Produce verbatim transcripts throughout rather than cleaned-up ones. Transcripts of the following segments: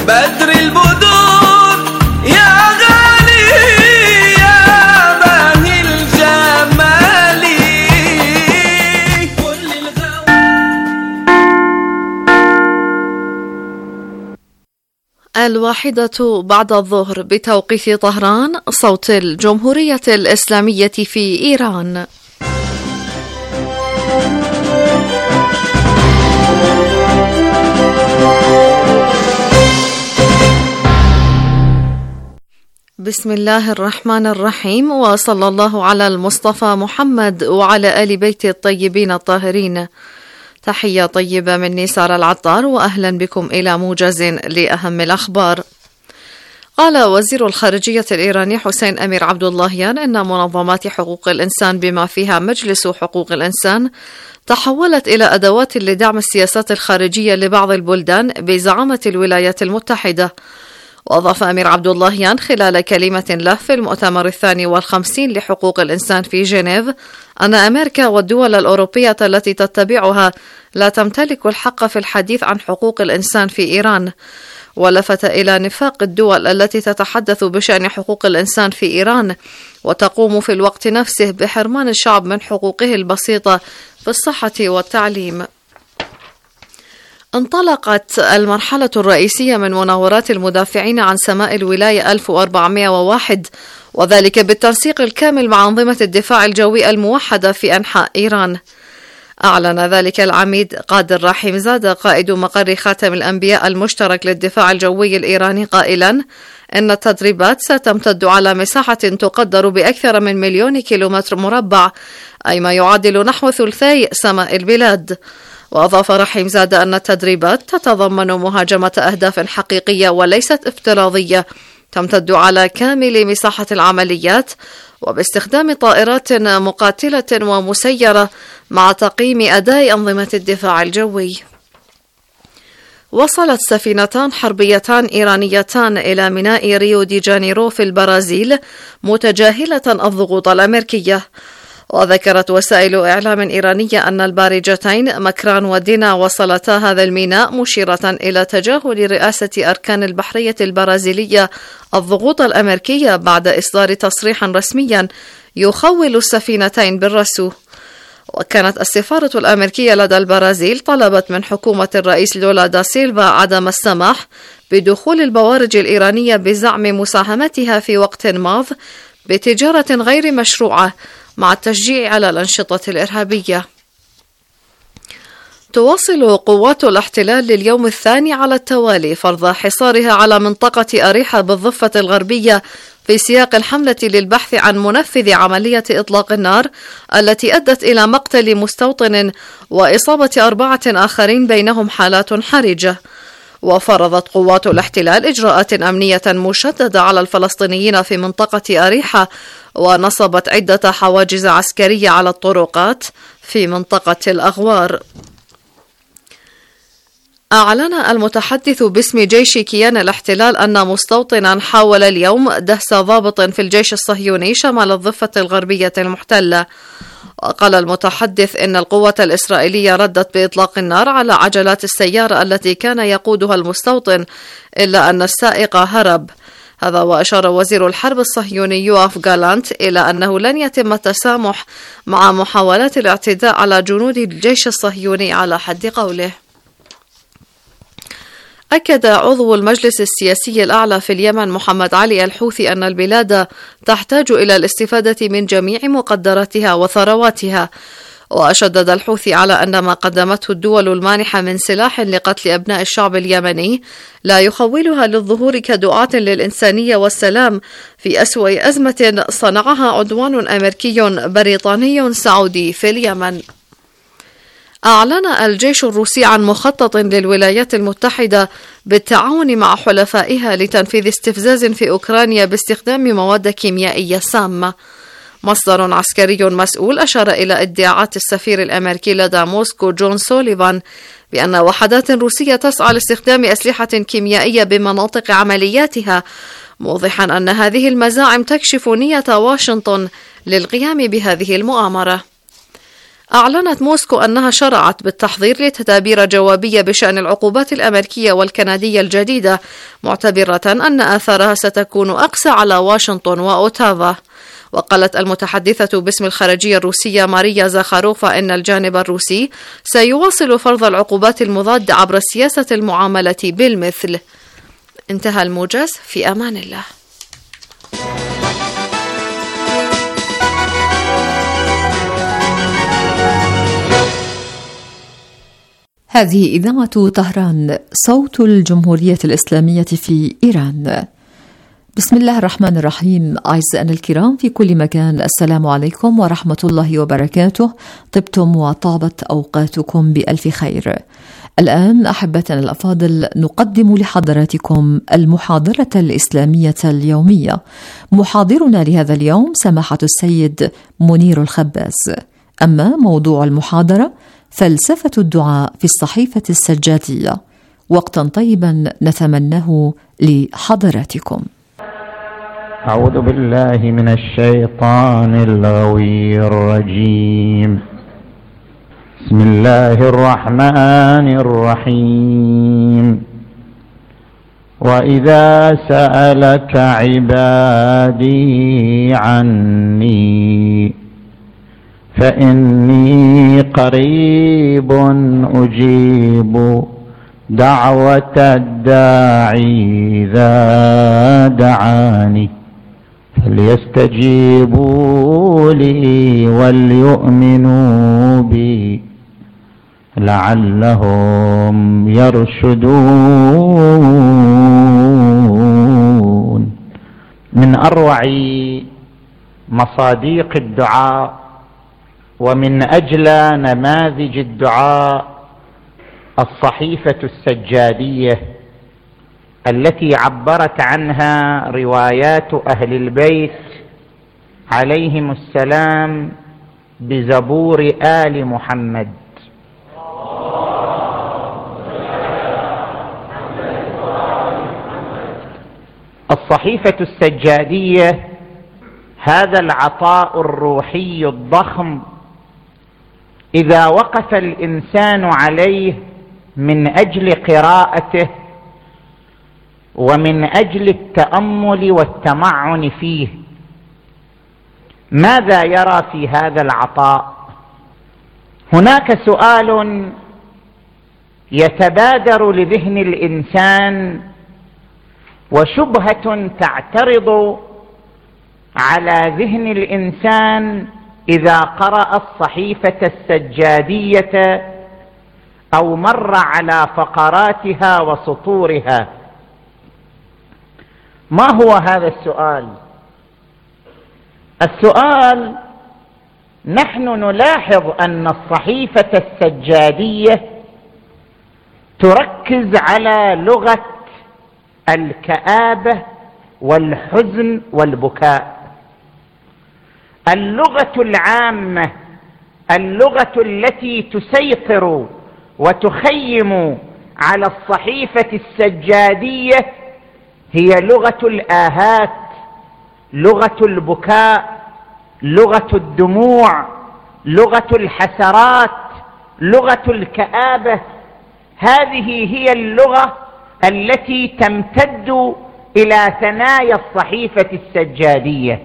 بدر البدور يا غالي يا باهي الجمال كل الغوى. الواحدة بعد الظهر بتوقيت طهران، صوت الجمهورية الإسلامية في إيران. بسم الله الرحمن الرحيم، وصلى الله على المصطفى محمد وعلى آل بيت الطيبين الطاهرين. تحية طيبة مني سارة العطار، وأهلا بكم إلى موجز لأهم الأخبار. قال وزير الخارجية الإيراني حسين أمير عبد اللهيان إن منظمات حقوق الإنسان بما فيها مجلس حقوق الإنسان تحولت إلى أدوات لدعم السياسات الخارجية لبعض البلدان بزعامة الولايات المتحدة. وأضاف أمير عبد اللهيان خلال كلمة له في المؤتمر الثاني والخمسين لحقوق الإنسان في جنيف أن أمريكا والدول الأوروبية التي تتبعها لا تمتلك الحق في الحديث عن حقوق الإنسان في إيران. ولفت إلى نفاق الدول التي تتحدث بشأن حقوق الإنسان في إيران وتقوم في الوقت نفسه بحرمان الشعب من حقوقه البسيطة في الصحة والتعليم. انطلقت المرحلة الرئيسية من مناورات المدافعين عن سماء الولاية ألف وأربعمائة وواحد، وذلك بالتنسيق الكامل مع أنظمة الدفاع الجوي الموحدة في أنحاء إيران. أعلن ذلك العميد قادر رحيم زادة قائد مقر خاتم الأنبياء المشترك للدفاع الجوي الإيراني قائلا إن التدريبات ستمتد على مساحة تقدر بأكثر من مليون كيلومتر مربع، أي ما يعادل نحو ثلثي سماء البلاد. وأضاف رحيم زادة أن التدريبات تتضمن مهاجمة أهداف حقيقية وليست افتراضية تمتد على كامل مساحة العمليات وباستخدام طائرات مقاتلة ومسيرة مع تقييم أداء أنظمة الدفاع الجوي. وصلت سفينتان حربيتان إيرانيتان إلى ميناء ريو دي جانيرو في البرازيل متجاهلة الضغوط الأمريكية. وذكرت وسائل إعلام إيرانية أن البارجتين مكران ودينا وصلتا هذا الميناء مشيرة إلى تجاهل رئاسة أركان البحرية البرازيلية الضغوط الأمريكية بعد إصدار تصريح رسميا يخول السفينتين بالرسو. وكانت السفارة الأمريكية لدى البرازيل طلبت من حكومة الرئيس لولا دا سيلفا عدم السماح بدخول البوارج الإيرانية بزعم مساهمتها في وقت ماض بتجارة غير مشروعة مع التشجيع على الأنشطة الإرهابية. تواصل قوات الاحتلال لليوم الثاني على التوالي فرض حصارها على منطقة أريحة بالضفة الغربية في سياق الحملة للبحث عن منفذ عملية إطلاق النار التي أدت إلى مقتل مستوطن وإصابة أربعة آخرين بينهم حالات حرجة. وفرضت قوات الاحتلال إجراءات أمنية مشددة على الفلسطينيين في منطقة أريحة ونصبت عدة حواجز عسكرية على الطرقات في منطقة الأغوار. أعلن المتحدث باسم جيش كيان الاحتلال أن مستوطنا حاول اليوم دهس ضابط في الجيش الصهيوني شمال الضفة الغربية المحتلة. وقال المتحدث إن القوة الإسرائيلية ردت بإطلاق النار على عجلات السيارة التي كان يقودها المستوطن، إلا أن السائق هرب. هذا وأشار وزير الحرب الصهيوني يوآف جالانت إلى أنه لن يتم التسامح مع محاولات الاعتداء على جنود الجيش الصهيوني على حد قوله. أكد عضو المجلس السياسي الأعلى في اليمن محمد علي الحوثي أن البلاد تحتاج إلى الاستفادة من جميع مقدراتها وثرواتها. وشدد الحوثي على أن ما قدمته الدول المانحة من سلاح لقتل أبناء الشعب اليمني لا يخولها للظهور كدعاة للإنسانية والسلام في أسوأ أزمة صنعها عدوان أمريكي بريطاني سعودي في اليمن. أعلن الجيش الروسي عن مخطط للولايات المتحدة بالتعاون مع حلفائها لتنفيذ استفزاز في أوكرانيا باستخدام مواد كيميائية سامة. مصدر عسكري مسؤول أشار إلى ادعاءات السفير الأمريكي لدى موسكو جون سوليفان بأن وحدات روسية تسعى لاستخدام أسلحة كيميائية بمناطق عملياتها، موضحا أن هذه المزاعم تكشف نية واشنطن للقيام بهذه المؤامرة. أعلنت موسكو أنها شرعت بالتحضير لتدابير جوابية بشأن العقوبات الأمريكية والكندية الجديدة، معتبرة أن آثارها ستكون أقسى على واشنطن وأوتاوا. وقالت المتحدثة باسم الخارجية الروسية ماريا زاخاروفا إن الجانب الروسي سيواصل فرض العقوبات المضادة عبر سياسة المعاملة بالمثل. انتهى الموجز، في أمان الله. هذه إذاعة طهران، صوت الجمهورية الإسلامية في إيران. بسم الله الرحمن الرحيم. أعزائنا الكرام في كل مكان، السلام عليكم ورحمة الله وبركاته. طبتم وطابت أوقاتكم بألف خير. الآن أحبتنا الأفاضل، نقدم لحضراتكم المحاضرة الإسلامية اليومية. محاضرنا لهذا اليوم سماحة السيد منير الخباز. أما موضوع المحاضرة: فلسفة الدعاء في الصحيفة السجادية. وقتا طيبا نتمناه لحضراتكم. أعوذ بالله من الشيطان الغوي الرجيم. بسم الله الرحمن الرحيم. وإذا سألك عبادي عني فإني قريب أجيب دعوة الداعي إذا دعاني فليستجيبوا لي وليؤمنوا بي لعلهم يرشدون. من أروع مصاديق الدعاء ومن أجلى نماذج الدعاء الصحيفة السجادية التي عبرت عنها روايات أهل البيت عليهم السلام بزبور آل محمد. الصحيفة السجادية هذا العطاء الروحي الضخم إذا وقف الإنسان عليه من أجل قراءته ومن أجل التأمل والتمعن فيه، ماذا يرى في هذا العطاء؟ هناك سؤال يتبادر لذهن الإنسان وشبهة تعترض على ذهن الإنسان إذا قرأ الصحيفة السجادية أو مر على فقراتها وسطورها. ما هو هذا السؤال؟ السؤال: نحن نلاحظ أن الصحيفة السجادية تركز على لغة الكآبة والحزن والبكاء، اللغة العامة، اللغة التي تسيطر وتخيم على الصحيفة السجادية هي لغة الآهات، لغة البكاء، لغة الدموع، لغة الحسرات، لغة الكآبة. هذه هي اللغة التي تمتد إلى ثنايا الصحيفة السجادية.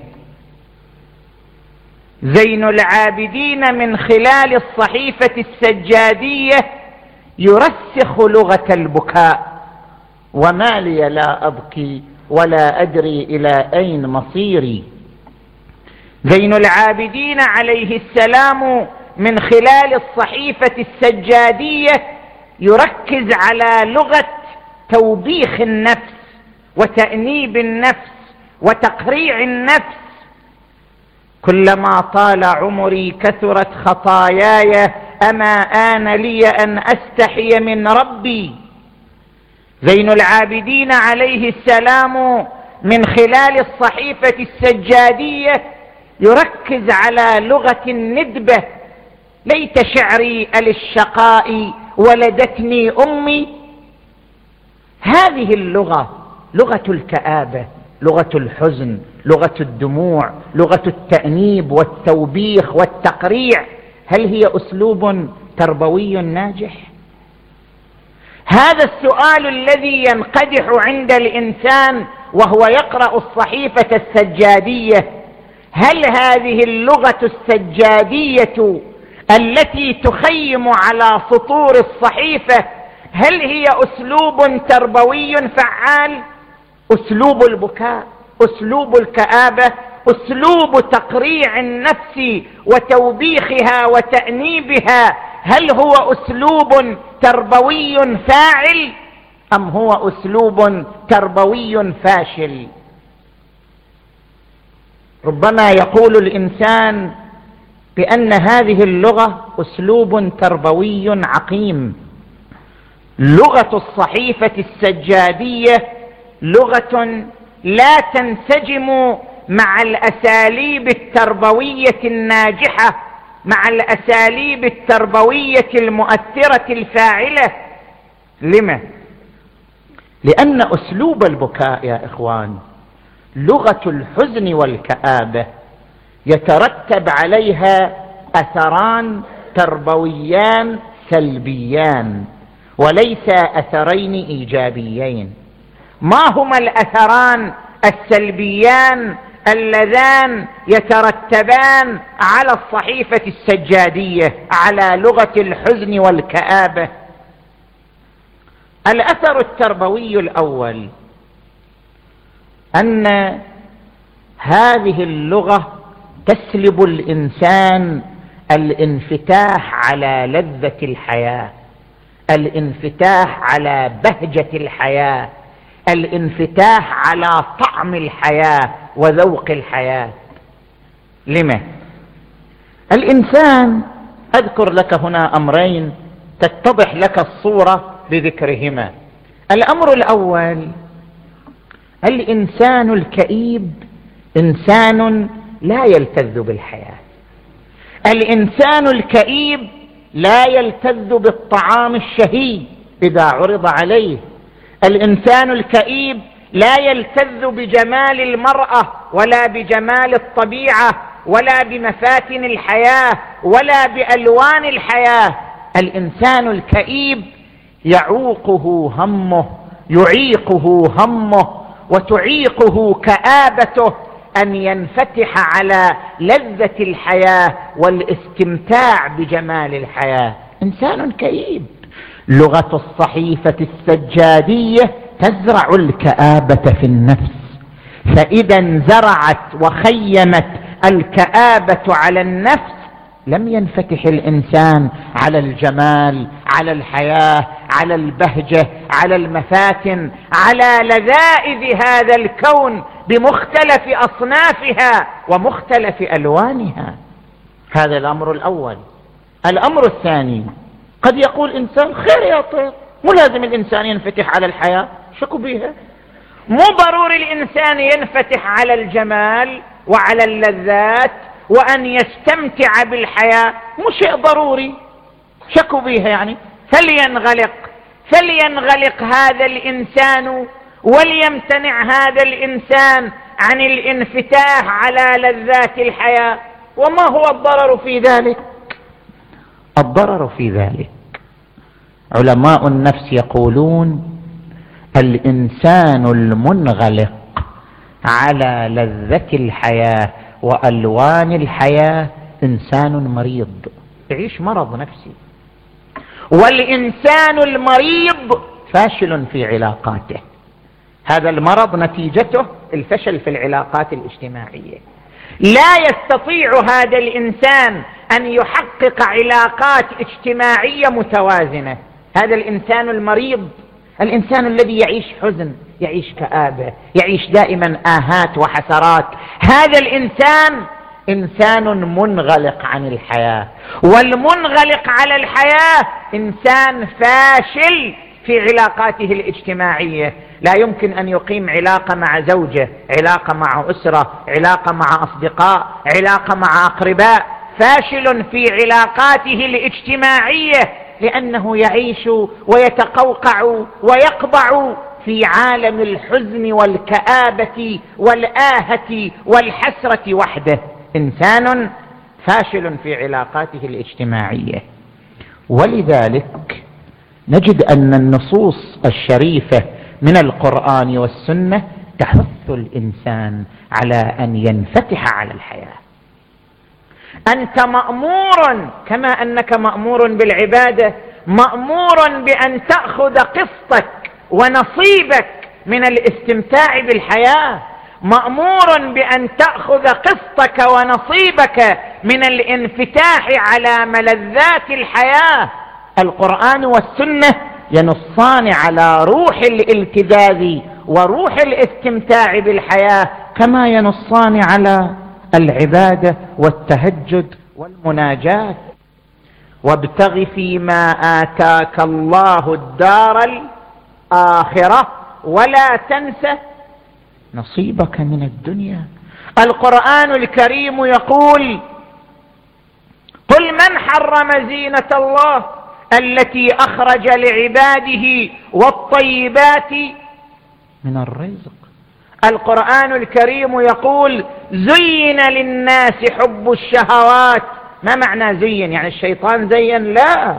زين العابدين من خلال الصحيفة السجادية يرسخ لغة البكاء: وما لي لا أبكي ولا أدري إلى أين مصيري. زين العابدين عليه السلام من خلال الصحيفة السجادية يركز على لغة توبيخ النفس وتأنيب النفس وتقريع النفس: كلما طال عمري كثرت خطاياي أما آن لي أن أستحي من ربي. زين العابدين عليه السلام من خلال الصحيفة السجادية يركز على لغة الندبة: ليت شعري أللشقاء ولدتني أمي. هذه اللغة لغة الكآبة، لغة الحزن، لغة الدموع، لغة التأنيب والتوبيخ والتقريع. هل هي أسلوب تربوي ناجح؟ هذا السؤال الذي ينقدح عند الإنسان وهو يقرأ الصحيفة السجادية. هل هذه اللغة السجادية التي تخيم على سطور الصحيفة هل هي أسلوب تربوي فعال؟ أسلوب البكاء، أسلوب الكآبة، أسلوب تقريع النفس وتوبيخها وتأنيبها، هل هو أسلوب تربوي فاعل أم هو أسلوب تربوي فاشل؟ ربما يقول الإنسان بأن هذه اللغة أسلوب تربوي عقيم. لغة الصحيفة السجادية لغة لا تنسجم مع الأساليب التربوية الناجحة، مع الأساليب التربوية المؤثرة الفاعلة. لما؟ لأن أسلوب البكاء يا إخوان، لغة الحزن والكآبة، يترتب عليها أثران تربويان سلبيان وليس أثرين إيجابيين. ما هما الأثران السلبيان اللذان يترتبان على الصحيفة السجادية، على لغة الحزن والكآبة؟ الأثر التربوي الأول أن هذه اللغة تسلب الإنسان الانفتاح على لذة الحياة، الانفتاح على بهجة الحياة، الانفتاح على طعم الحياة وذوق الحياة. لما؟ الإنسان، أذكر لك هنا أمرين تتضح لك الصورة بذكرهما. الأمر الأول، الإنسان الكئيب إنسان لا يلتذ بالحياة. الإنسان الكئيب لا يلتذ بالطعام الشهي إذا عرض عليه. الإنسان الكئيب لا يلتذ بجمال المرأة ولا بجمال الطبيعة ولا بمفاتن الحياة ولا بألوان الحياة. الإنسان الكئيب يعوقه همه، يعيقه همه وتعيقه كآبته أن ينفتح على لذة الحياة والاستمتاع بجمال الحياة. إنسان كئيب. لغة الصحيفة السجادية تزرع الكآبة في النفس، فإذا انزرعت وخيمت الكآبة على النفس لم ينفتح الإنسان على الجمال، على الحياة، على البهجة، على المفاتن، على لذائذ هذا الكون بمختلف أصنافها ومختلف ألوانها. هذا الأمر الأول. الأمر الثاني، قد يقول إنسان خير يا طير، مو لازم الإنسان ينفتح على الحياة، شكو بيها؟ مو ضروري الإنسان ينفتح على الجمال وعلى اللذات وأن يستمتع بالحياة، مو شيء ضروري، شكو بيها يعني؟ فلينغلق فلينغلق هذا الإنسان وليمتنع هذا الإنسان عن الانفتاح على لذات الحياة. وما هو الضرر في ذلك؟ الضرر في ذلك علماء النفس يقولون الإنسان المنغلق على لذة الحياة وألوان الحياة إنسان مريض، يعيش مرض نفسي. والإنسان المريض فاشل في علاقاته. هذا المرض نتيجته الفشل في العلاقات الاجتماعية. لا يستطيع هذا الإنسان أن يحقق علاقات اجتماعية متوازنة. هذا الإنسان المريض، الإنسان الذي يعيش حزن، يعيش كآبة، يعيش دائما آهات وحسرات، هذا الإنسان إنسان منغلق عن الحياة. والمنغلق على الحياة إنسان فاشل في علاقاته الاجتماعية. لا يمكن أن يقيم علاقة مع زوجة، علاقة مع أسرة، علاقة مع أصدقاء، علاقة مع أقرباء. فاشل في علاقاته الاجتماعية لأنه يعيش ويتقوقع ويقبع في عالم الحزن والكآبة والآهة والحسرة وحده. إنسان فاشل في علاقاته الاجتماعية. ولذلك نجد أن النصوص الشريفة من القرآن والسنة تحث الإنسان على أن ينفتح على الحياة. أنت مأمور كما أنك مأمور بالعبادة، مأمور بأن تأخذ قسطك ونصيبك من الاستمتاع بالحياة، مأمور بأن تأخذ قسطك ونصيبك من الانفتاح على ملذات الحياة. القرآن والسنة ينصان على روح الالتذاذ وروح الاستمتاع بالحياة كما ينصان على العبادة والتهجد والمناجاة. وابتغ فيما آتاك الله الدار الآخرة ولا تنس نصيبك من الدنيا. القرآن الكريم يقول: قل من حرم زينة الله التي أخرج لعباده والطيبات من الرزق. القرآن الكريم يقول: زين للناس حب الشهوات. ما معنى زين؟ يعني الشيطان زين؟ لا،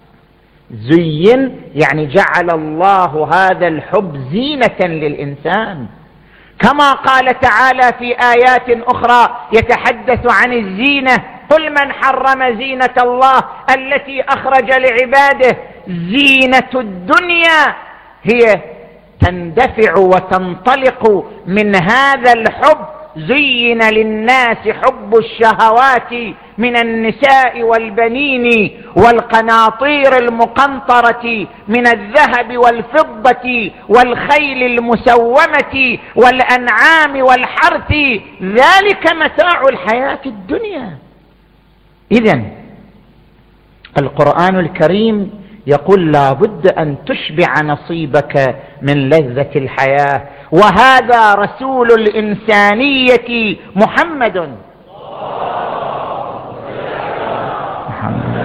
زين يعني جعل الله هذا الحب زينة للإنسان، كما قال تعالى في آيات أخرى يتحدث عن الزينة: قل من حرم زينة الله التي أخرج لعباده. زينة الدنيا هي تندفع وتنطلق من هذا الحب. زين للناس حب الشهوات من النساء والبنين والقناطير المقنطرة من الذهب والفضة والخيل المسومة والأنعام والحرث، ذلك متاع الحياة الدنيا. إذن القرآن الكريم يقول: لا بد أن تشبع نصيبك من لذة الحياة. وهذا رسول الإنسانية محمد. محمد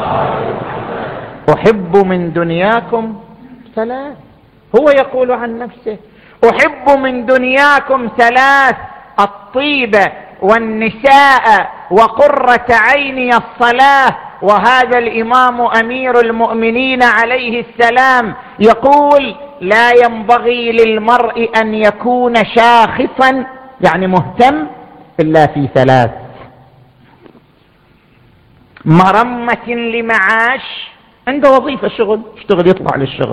أحب من دنياكم ثلاث. هو يقول عن نفسه: أحب من دنياكم ثلاث: الطيب والنساء وقرة عيني الصلاة. وهذا الإمام أمير المؤمنين عليه السلام يقول: لا ينبغي للمرء أن يكون شاخصا يعني مهتم إلا في ثلاث: مرمة لمعاش، عنده وظيفة شغل اشتغل يطلع للشغل،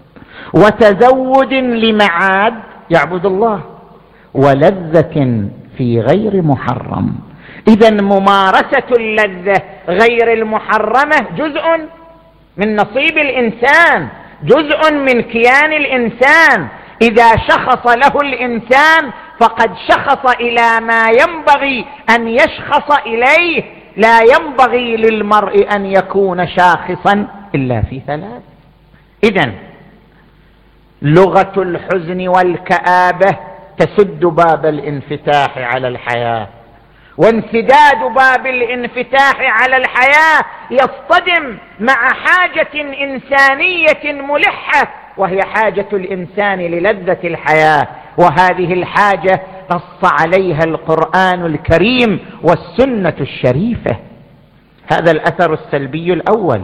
وتزود لمعاد يعبد الله، ولذة في غير محرم. إذن ممارسة اللذة غير المحرمة جزء من نصيب الإنسان، جزء من كيان الإنسان. إذا شخص له الإنسان فقد شخص إلى ما ينبغي أن يشخص إليه. لا ينبغي للمرء أن يكون شاخصا إلا في ثلاث. إذن لغة الحزن والكآبة تسد باب الانفتاح على الحياة، وانسداد باب الانفتاح على الحياة يصطدم مع حاجة إنسانية ملحة، وهي حاجة الإنسان للذة الحياة. وهذه الحاجة نص عليها القرآن الكريم والسنة الشريفة. هذا الأثر السلبي الأول.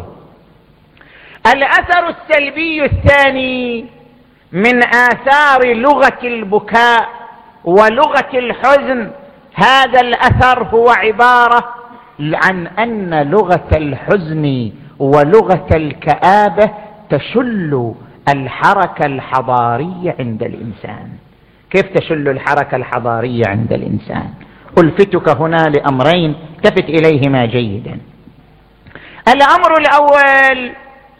الأثر السلبي الثاني من آثار لغة البكاء ولغة الحزن، هذا الأثر هو عبارة عن أن لغة الحزن ولغة الكآبة تشل الحركة الحضارية عند الإنسان. كيف تشل الحركة الحضارية عند الإنسان؟ ألفتك هنا لأمرين التفت إليهما جيدا. الأمر الأول: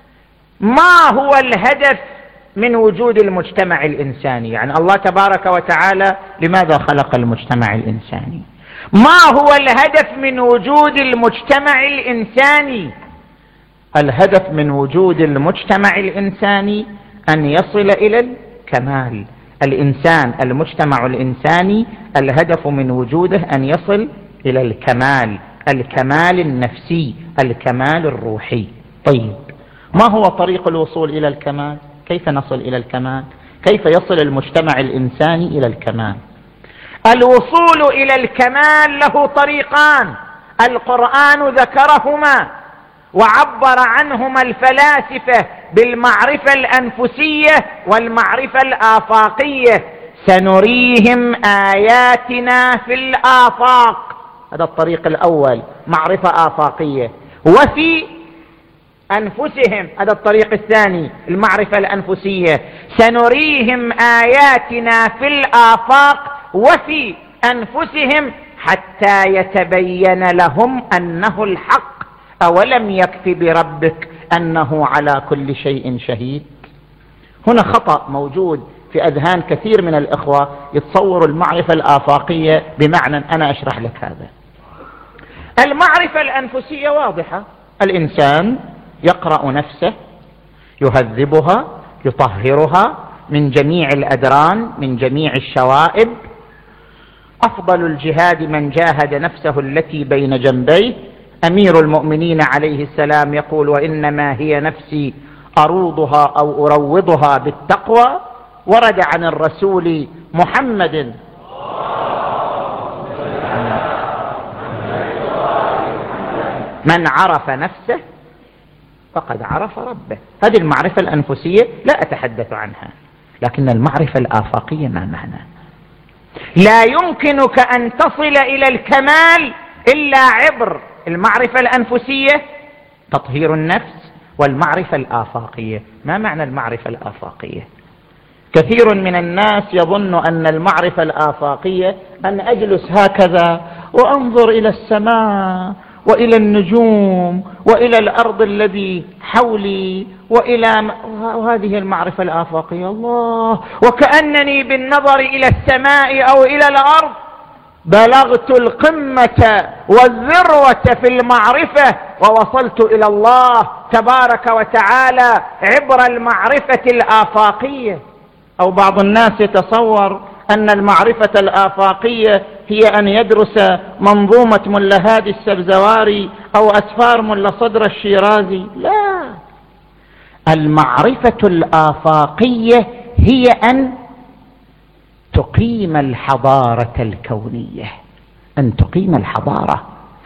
ما هو الهدف من وجود المجتمع الإنساني؟ يعني الله تبارك وتعالى لماذا خلق المجتمع الإنساني؟ ما هو الهدف من وجود المجتمع الإنساني؟ الهدف من وجود المجتمع الإنساني أن يصل إلى الكمال. الإنسان المجتمع الإنساني الهدف من وجوده أن يصل إلى الكمال، الكمال النفسي، الكمال الروحي. طيب، ما هو طريق الوصول إلى الكمال؟ كيف نصل إلى الكمال؟ كيف يصل المجتمع الإنساني إلى الكمال؟ الوصول إلى الكمال له طريقان. القرآن ذكرهما وعبر عنهما الفلاسفة بالمعرفة الأنفسية والمعرفة الآفاقية. سنريهم آياتنا في الآفاق، هذا الطريق الأول، معرفة آفاقية. وفي أنفسهم، هذا الطريق الثاني، المعرفة الأنفسية. سنريهم آياتنا في الآفاق وفي أنفسهم حتى يتبين لهم أنه الحق. أولم يكف بربك أنه على كل شيء شهيد؟ هنا خطأ موجود في أذهان كثير من الإخوة، يتصوروا المعرفة الآفاقية بمعنى أنا أشرح لك هذا. المعرفة الأنفسية واضحة، الإنسان يقرأ نفسه، يهذبها، يطهرها من جميع الأدران، من جميع الشوائب. أفضل الجهاد من جاهد نفسه التي بين جنبيه. أمير المؤمنين عليه السلام يقول: وإنما هي نفسي أروضها أو أروضها بالتقوى. ورد عن الرسول محمد من عرف نفسه فقد عرف ربه. هذه المعرفة الأنفسية لا أتحدث عنها، لكن المعرفة الآفاقية ما معنى؟ لا يمكنك أن تصل إلى الكمال إلا عبر المعرفة الأنفسية، تطهير النفس، والمعرفة الآفاقية. ما معنى المعرفة الآفاقية؟ كثير من الناس يظن أن المعرفة الآفاقية أن أجلس هكذا وأنظر إلى السماء وإلى النجوم وإلى الأرض الذي حولي وإلى، وهذه المعرفة الآفاقية. الله، وكأنني بالنظر إلى السماء أو إلى الأرض بلغت القمة والذروة في المعرفة ووصلت إلى الله تبارك وتعالى عبر المعرفة الآفاقية. أو بعض الناس يتصور أن المعرفة الآفاقية هي أن يدرس منظومة ملا هادي السبزواري أو أسفار ملا صدر الشيرازي. لا، المعرفة الآفاقية هي أن تقيم الحضارة الكونية، أن تقيم الحضارة.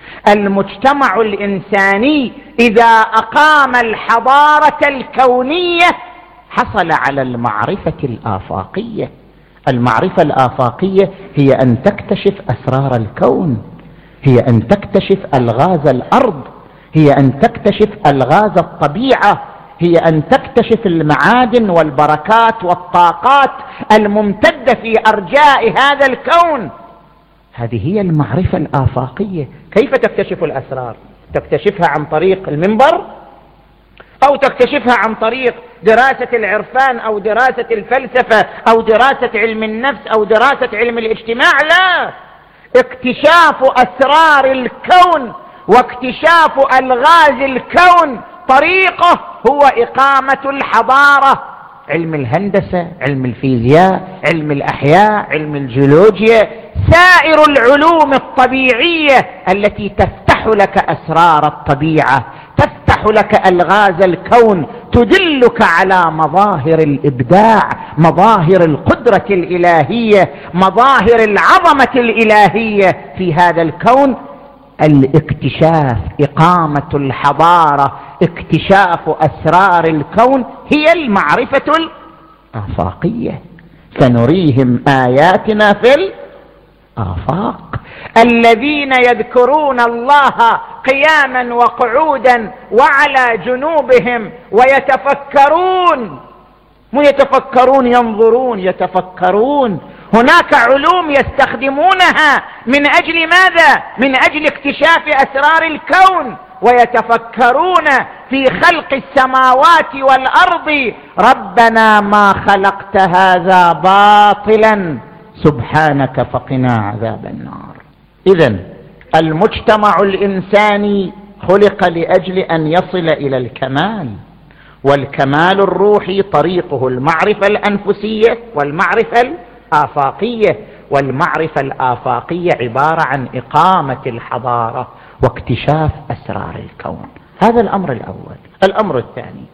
المجتمع الإنساني إذا أقام الحضارة الكونية حصل على المعرفة الآفاقية. المعرفة الآفاقية هي أن تكتشف أسرار الكون، هي أن تكتشف ألغاز الأرض، هي أن تكتشف ألغاز الطبيعة، هي أن تكتشف المعادن والبركات والطاقات الممتدة في أرجاء هذا الكون. هذه هي المعرفة الآفاقية. كيف تكتشف الأسرار؟ تكتشفها عن طريق المنبر، أو تكتشفها عن طريق دراسة العرفان أو دراسة الفلسفة أو دراسة علم النفس أو دراسة علم الاجتماع؟ لا، اكتشاف أسرار الكون واكتشاف ألغاز الكون طريقه هو إقامة الحضارة. علم الهندسة، علم الفيزياء، علم الأحياء، علم الجيولوجيا، سائر العلوم الطبيعية التي تفتح لك أسرار الطبيعة، تفتح لك ألغاز الكون، تدلك على مظاهر الإبداع، مظاهر القدرة الإلهية، مظاهر العظمة الإلهية في هذا الكون. الاكتشاف، إقامة الحضارة، اكتشاف أسرار الكون هي المعرفة الآفاقية. سنريهم آياتنا في الآفاق. الذين يذكرون الله قياما وقعودا وعلى جنوبهم ويتفكرون، مو يتفكرون ينظرون، يتفكرون. هناك علوم يستخدمونها من أجل ماذا؟ من أجل اكتشاف أسرار الكون. ويتفكرون في خلق السماوات والأرض ربنا ما خلقت هذا باطلا سبحانك فقنا عذاب النار. إذن المجتمع الإنساني خلق لأجل أن يصل إلى الكمال، والكمال الروحي طريقه المعرفة الأنفسية والمعرفة الآفاقية. والمعرفة الآفاقية عبارة عن إقامة الحضارة واكتشاف أسرار الكون. هذا الأمر الأول. الأمر الثاني،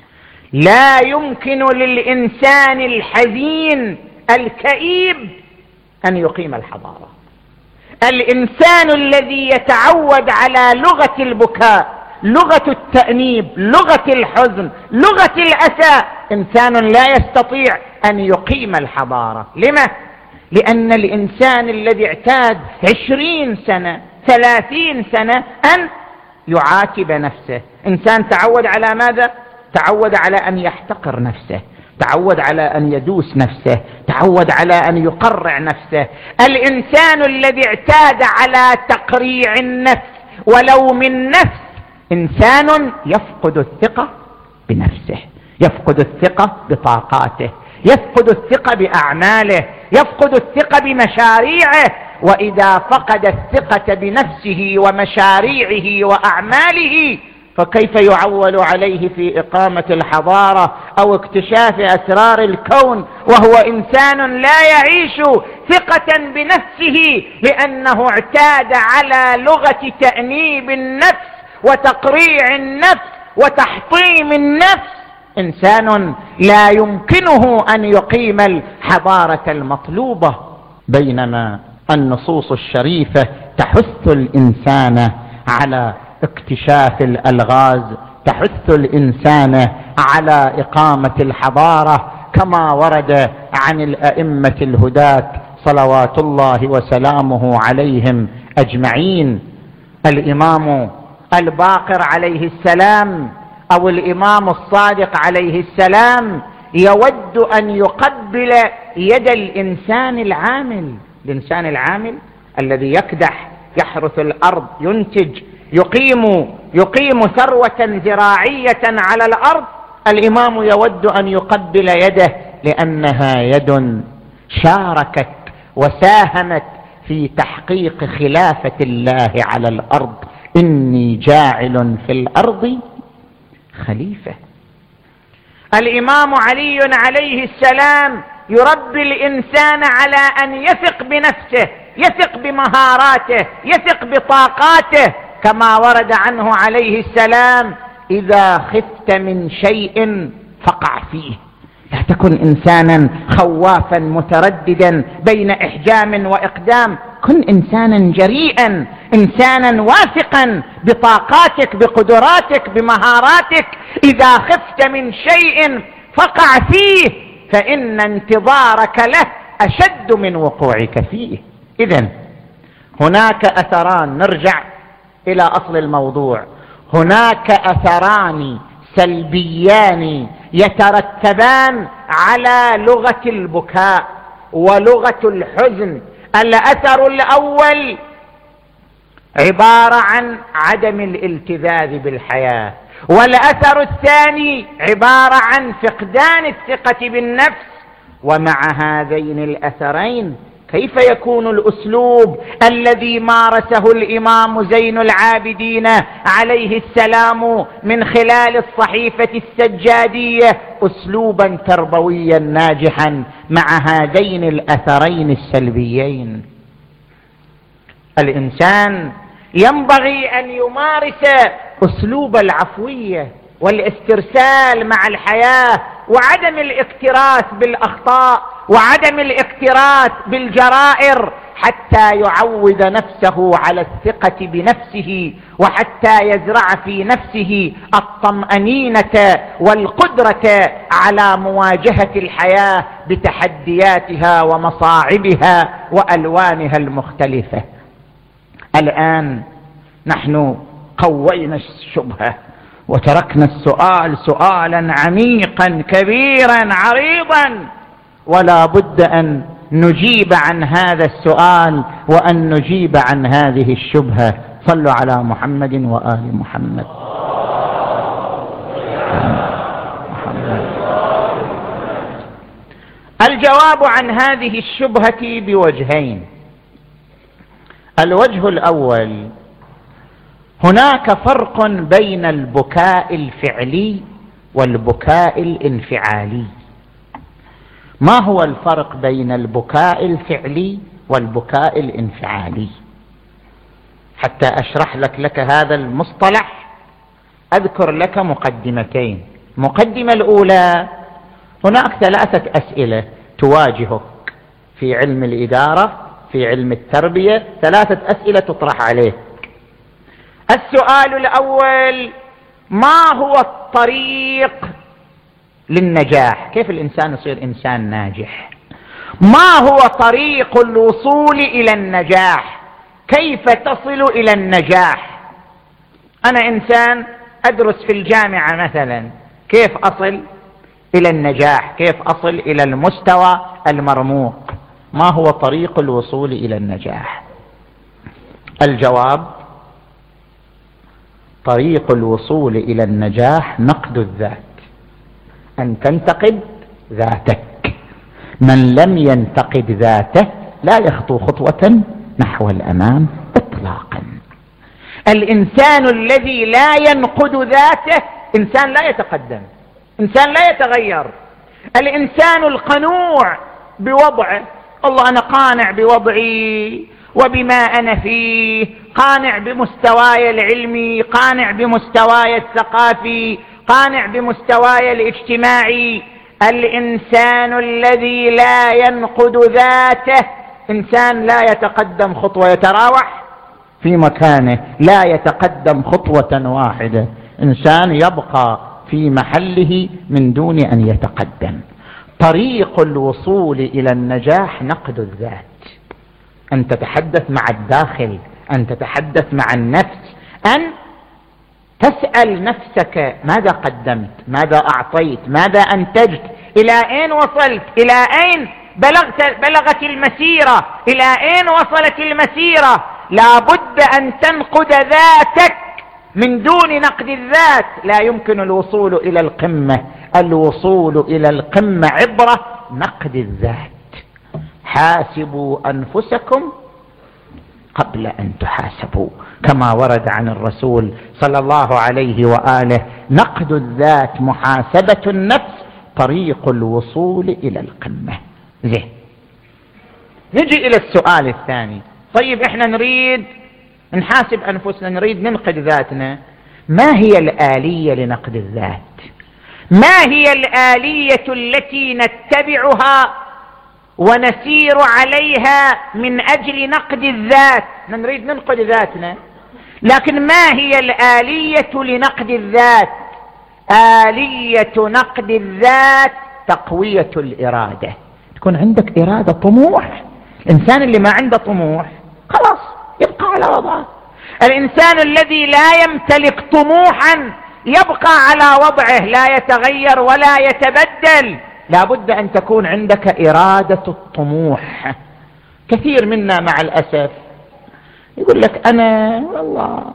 لا يمكن للإنسان الحزين الكئيب أن يقيم الحضارة. الإنسان الذي يتعود على لغة البكاء، لغة التأنيب، لغة الحزن، لغة الأسى، إنسان لا يستطيع أن يقيم الحضارة. لما؟ لأن الإنسان الذي اعتاد عشرين سنة ثلاثين سنة أن يعاتب نفسه، إنسان تعود على ماذا؟ تعود على أن يحتقر نفسه، تعود على أن يدوس نفسه، تعود على أن يقرع نفسه. الإنسان الذي اعتاد على تقريع النفس ولوم النفس إنسان يفقد الثقة بنفسه، يفقد الثقة بطاقاته، يفقد الثقة بأعماله، يفقد الثقة بمشاريعه. وإذا فقد الثقة بنفسه ومشاريعه وأعماله فكيف يعول عليه في إقامة الحضارة أو اكتشاف أسرار الكون وهو إنسان لا يعيش ثقة بنفسه، لأنه اعتاد على لغة تأنيب النفس وتقريع النفس وتحطيم النفس. إنسان لا يمكنه أن يقيم الحضارة المطلوبة. بينما النصوص الشريفة تحث الإنسان على اكتشاف الألغاز، تحث الإنسان على إقامة الحضارة كما ورد عن الأئمة الهداة صلوات الله وسلامه عليهم أجمعين. الإمام الباقر عليه السلام أو الإمام الصادق عليه السلام يود أن يقبل يد الإنسان العامل، الإنسان العامل الذي يكدح، يحرث الأرض، ينتج، يقيم يقيم ثروة زراعية على الأرض. الإمام يود أن يقبل يده لأنها يد شاركت وساهمت في تحقيق خلافة الله على الأرض. إني جاعل في الأرض خليفة. الإمام علي عليه السلام يربي الإنسان على أن يثق بنفسه، يثق بمهاراته، يثق بطاقاته، كما ورد عنه عليه السلام: إذا خفت من شيء فقع فيه. لا تكن إنسانا خوافا مترددا بين إحجام وإقدام، كن إنسانا جريئا، إنسانا واثقا بطاقاتك، بقدراتك، بمهاراتك. إذا خفت من شيء فقع فيه، فإن انتظارك له أشد من وقوعك فيه. إذن هناك أثران، نرجع إلى أصل الموضوع، هناك أثران سلبيان يترتبان على لغة البكاء ولغة الحزن. الأثر الأول عبارة عن عدم الالتذاذ بالحياة، والأثر الثاني عبارة عن فقدان الثقة بالنفس. ومع هذين الأثرين كيف يكون الأسلوب الذي مارسه الإمام زين العابدين عليه السلام من خلال الصحيفة السجادية أسلوبا تربويا ناجحا مع هذين الأثرين السلبيين؟ الإنسان ينبغي أن يمارس أسلوب العفوية والاسترسال مع الحياة، وعدم الاكتراث بالأخطاء، وعدم الاكتراث بالجرائر، حتى يعود نفسه على الثقة بنفسه، وحتى يزرع في نفسه الطمأنينة والقدرة على مواجهة الحياة بتحدياتها ومصاعبها وألوانها المختلفة. الآن نحن قوينا الشبهة وتركنا السؤال سؤالا عميقا كبيرا عريضا، ولا بد أن نجيب عن هذا السؤال وأن نجيب عن هذه الشبهة. صلوا على محمد وآل محمد. الجواب عن هذه الشبهة بوجهين. الوجه الأول: هناك فرق بين البكاء الفعلي والبكاء الانفعالي. ما هو الفرق بين البكاء الفعلي والبكاء الانفعالي؟ حتى أشرح لك لك هذا المصطلح أذكر لك مقدمتين. المقدمة الأولى: هناك ثلاثة أسئلة تواجهك في علم الإدارة في علم التربية ثلاثة أسئلة تطرح عليه. السؤال الأول: ما هو الطريق للنجاح؟ كيف الإنسان يصير إنسان ناجح؟ ما هو طريق الوصول إلى النجاح؟ كيف تصل إلى النجاح؟ أنا إنسان أدرس في الجامعة مثلا، كيف أصل إلى النجاح؟ كيف أصل إلى المستوى المرموق؟ ما هو طريق الوصول إلى النجاح؟ الجواب: طريق الوصول إلى النجاح نقد الذات، أن تنتقد ذاتك. من لم ينتقد ذاته لا يخطو خطوة نحو الأمام إطلاقا. الإنسان الذي لا ينقد ذاته إنسان لا يتقدم، إنسان لا يتغير. الإنسان القنوع بوضعه، والله أنا قانع بوضعي وبما أنا فيه، قانع بمستواي العلمي، قانع بمستواي الثقافي، قانع بمستواي الاجتماعي. الإنسان الذي لا ينقد ذاته إنسان لا يتقدم خطوة، يتراوح في مكانه، لا يتقدم خطوة واحدة، إنسان يبقى في محله من دون أن يتقدم. طريق الوصول إلى النجاح نقد الذات، أن تتحدث مع الداخل، أن تتحدث مع النفس، أن تسأل نفسك: ماذا قدمت؟ ماذا أعطيت؟ ماذا أنتجت؟ إلى أين وصلت؟ إلى أين بلغت بلغت المسيرة؟ إلى أين وصلت المسيرة؟ لا بد أن تنقد ذاتك، من دون نقد الذات لا يمكن الوصول إلى القمة. الوصول إلى القمة عبر نقد الذات. حاسبوا أنفسكم قبل أن تحاسبوا، كما ورد عن الرسول صلى الله عليه وآله: نقد الذات محاسبة النفس طريق الوصول إلى القمة. زين، نجي إلى السؤال الثاني. طيب إحنا نريد نحاسب أنفسنا، نريد ننقد ذاتنا، ما هي الآلية لنقد الذات؟ ما هي الآلية التي نتبعها ونسير عليها من أجل نقد الذات؟ نريد ننقد ذاتنا، لكن ما هي الآلية لنقد الذات؟ آلية نقد الذات تقوية الإرادة. تكون عندك إرادة، طموح. الإنسان اللي ما عنده طموح خلاص يبقى على وضعه. الإنسان الذي لا يمتلك طموحا يبقى على وضعه، لا يتغير ولا يتبدل. لا بد أن تكون عندك إرادة الطموح. كثير منا مع الأسف يقول لك: أنا والله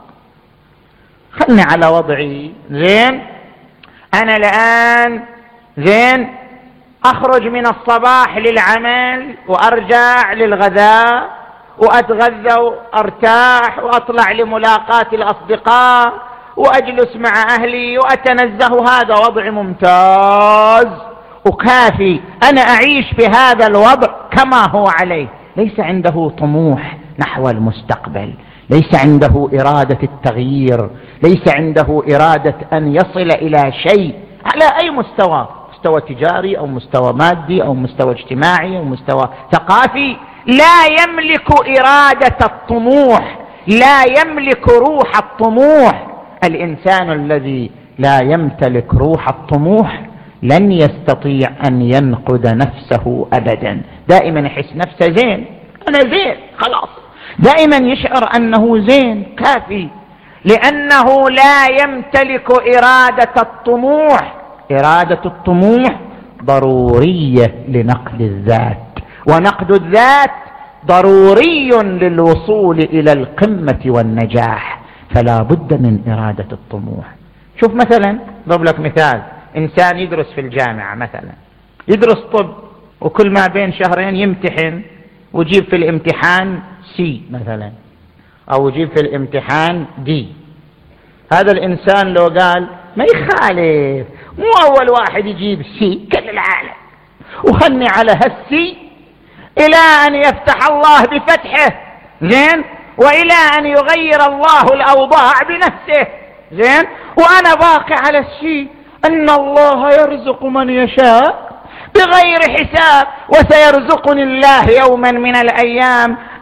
خلني على وضعي، زين، أنا الآن زين أخرج من الصباح للعمل وأرجع للغذاء وأتغذى وأرتاح وأطلع لملاقاة الأصدقاء وأجلس مع أهلي وأتنزه، هذا وضع ممتاز وكافي، أنا أعيش في هذا الوضع كما هو عليه. ليس عنده طموح نحو المستقبل، ليس عنده إرادة التغيير، ليس عنده إرادة أن يصل إلى شيء على أي مستوى، مستوى تجاري أو مستوى مادي أو مستوى اجتماعي أو مستوى ثقافي. لا يملك إرادة الطموح، لا يملك روح الطموح. الإنسان الذي لا يمتلك روح الطموح لن يستطيع أن ينقد نفسه أبدا. دائما يحس نفسه زين، أنا زين خلاص، دائما يشعر أنه زين كافي، لأنه لا يمتلك إرادة الطموح. إرادة الطموح ضرورية لنقد الذات، ونقد الذات ضروري للوصول إلى القمة والنجاح. فلا بد من إرادة الطموح. شوف مثلا، ضرب لك مثال، إنسان يدرس في الجامعة مثلا، يدرس طب، وكل ما بين شهرين يمتحن ويجيب في الامتحان سي مثلا، أو يجيب في الامتحان دي. هذا الإنسان لو قال ما يخالف، مو أول واحد يجيب سي كل العالم وخلني على هالسي إلى أن يفتح الله بفتحه، زين، وإلى أن يغير الله الأوضاع بنفسه، زين، وأنا باقي على الشيء أن الله يرزق من يشاء بغير حساب، وسيرزقني الله يوما من الأيام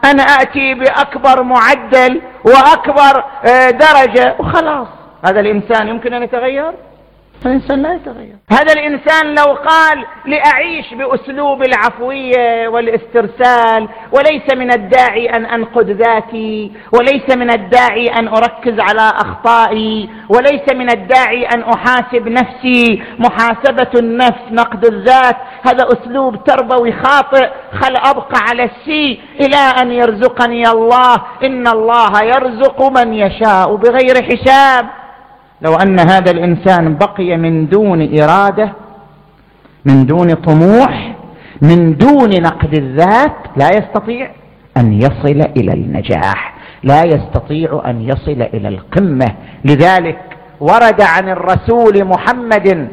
أنا أتي بأكبر معدل وأكبر درجة وخلاص. هذا الإنسان يمكن أن يتغير؟ الإنسان لا يتغير. هذا الإنسان لو قال لأعيش بأسلوب العفوية والاسترسال، وليس من الداعي أن أنقد ذاتي، وليس من الداعي أن أركز على أخطائي، وليس من الداعي أن أحاسب نفسي، محاسبة النفس نقد الذات، هذا أسلوب تربوي خاطئ. خل أبقى على السي إلى أن يرزقني الله، إن الله يرزق من يشاء بغير حساب. لو أن هذا الإنسان بقي من دون إرادة، من دون طموح، من دون نقد الذات، لا يستطيع أن يصل إلى النجاح، لا يستطيع أن يصل إلى القمة. لذلك ورد عن الرسول محمد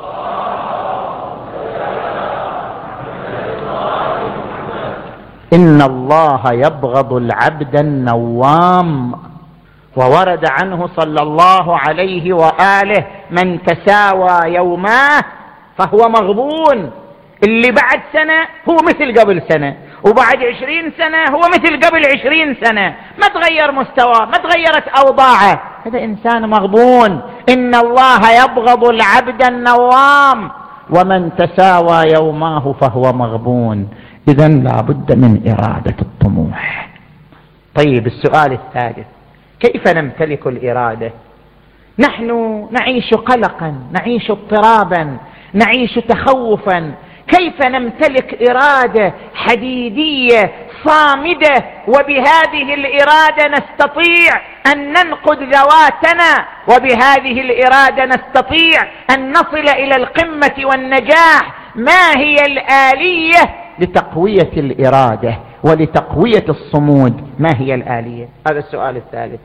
إن الله يبغض العبد النوام، وورد عنه صلى الله عليه وآله من تساوى يوماه فهو مغبون. اللي بعد سنة هو مثل قبل سنة، وبعد عشرين سنة هو مثل قبل عشرين سنة، ما تغير مستواه، ما تغيرت أوضاعه، هذا إنسان مغبون. إن الله يبغض العبد النوام ومن تساوى يوماه فهو مغبون. إذن لا بد من إرادة الطموح. طيب السؤال الثالث، كيف نمتلك الإرادة؟ نحن نعيش قلقا، نعيش اضطرابا، نعيش تخوفا. كيف نمتلك إرادة حديدية صامدة، وبهذه الإرادة نستطيع أن ننقذ ذواتنا، وبهذه الإرادة نستطيع أن نصل إلى القمة والنجاح؟ ما هي الآلية لتقوية الإرادة ولتقوية الصمود؟ ما هي الآلية؟ هذا السؤال الثالث.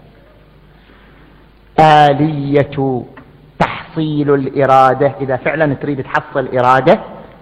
آلية تحصيل الإرادة، إذا فعلا تريد تحصل إرادة،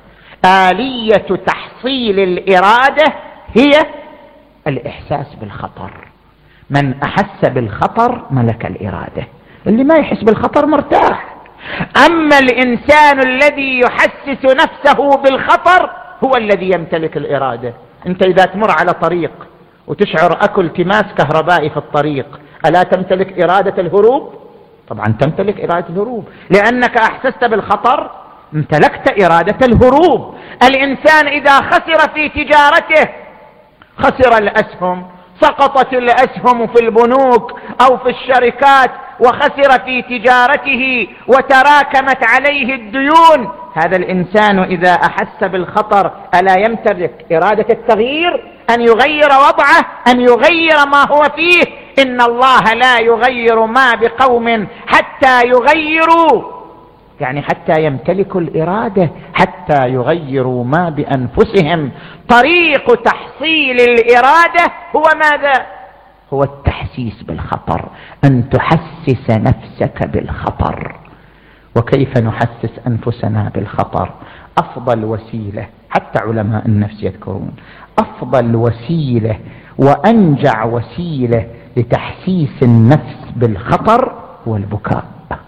آلية تحصيل الإرادة هي الإحساس بالخطر. من أحس بالخطر ملك الإرادة، اللي ما يحس بالخطر مرتاح. أما الإنسان الذي يحسس نفسه بالخطر هو الذي يمتلك الإرادة. أنت إذا تمر على طريق وتشعر أكو التماس كهربائي في الطريق، ألا تمتلك إرادة الهروب؟ طبعا تمتلك إرادة الهروب، لأنك أحسست بالخطر امتلكت إرادة الهروب. الإنسان إذا خسر في تجارته، خسر الأسهم، سقطت الأسهم في البنوك أو في الشركات، وخسر في تجارته وتراكمت عليه الديون، هذا الإنسان إذا أحس بالخطر ألا يمتلك إرادة التغيير، أن يغير وضعه، أن يغير ما هو فيه؟ إن الله لا يغير ما بقوم حتى يغيروا، يعني حتى يمتلكوا الإرادة، حتى يغيروا ما بأنفسهم. طريق تحصيل الإرادة هو ماذا؟ هو التحسيس بالخطر، أن تحسس نفسك بالخطر. وكيف نحسس أنفسنا بالخطر؟ أفضل وسيلة، حتى علماء النفس يذكرون، أفضل وسيلة وأنجع وسيلة لتحسيس النفس بالخطر هو البكاء.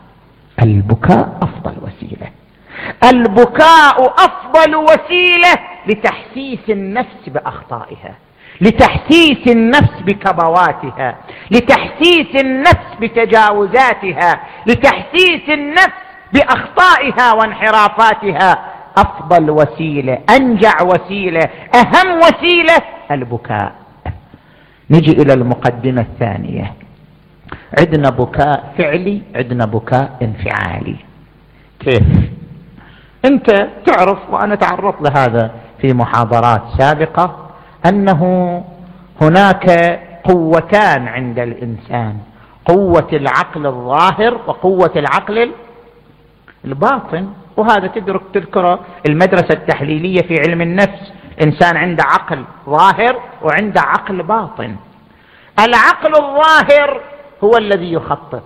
البكاء أفضل وسيلة. البكاء أفضل وسيلة لتحسيس النفس بأخطائها، لتحسيس النفس بكبواتها، لتحسيس النفس بتجاوزاتها، لتحسيس النفس بأخطائها وانحرافاتها. أفضل وسيلة، أنجع وسيلة، أهم وسيلة البكاء. نجي إلى المقدمة الثانية. عندنا بكاء فعلي، عندنا بكاء انفعالي. كيف؟ أنت تعرف، وأنا تعرضت لهذا في محاضرات سابقة، أنه هناك قوتان عند الإنسان، قوة العقل الظاهر وقوة العقل الباطن. وهذا تدرك تذكر المدرسة التحليلية في علم النفس، إنسان عنده عقل ظاهر وعنده عقل باطن. العقل الظاهر هو الذي يخطط،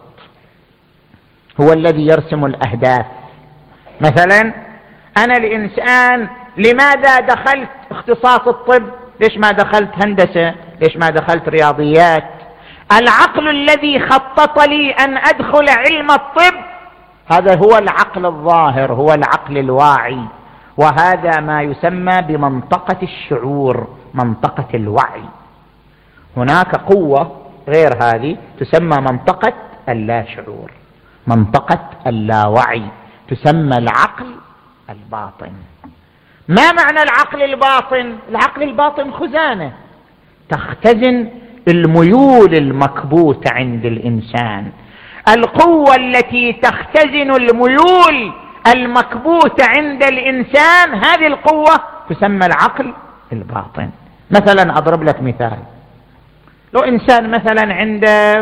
هو الذي يرسم الأهداف. مثلا أنا الإنسان لماذا دخلت اختصاص الطب؟ ليش ما دخلت هندسة؟ ليش ما دخلت رياضيات؟ العقل الذي خطط لي أن أدخل علم الطب هذا هو العقل الظاهر، هو العقل الواعي. وهذا ما يسمى بمنطقة الشعور، منطقة الوعي. هناك قوة غير هذه تسمى منطقة اللاشعور، منطقة اللاوعي، تسمى العقل الباطن. ما معنى العقل الباطن؟ العقل الباطن خزانة تختزن الميول المكبوتة عند الإنسان. القوة التي تختزن الميول المكبوتة عند الإنسان هذه القوة تسمى العقل الباطن. مثلا أضرب لك مثال، لو إنسان مثلا عنده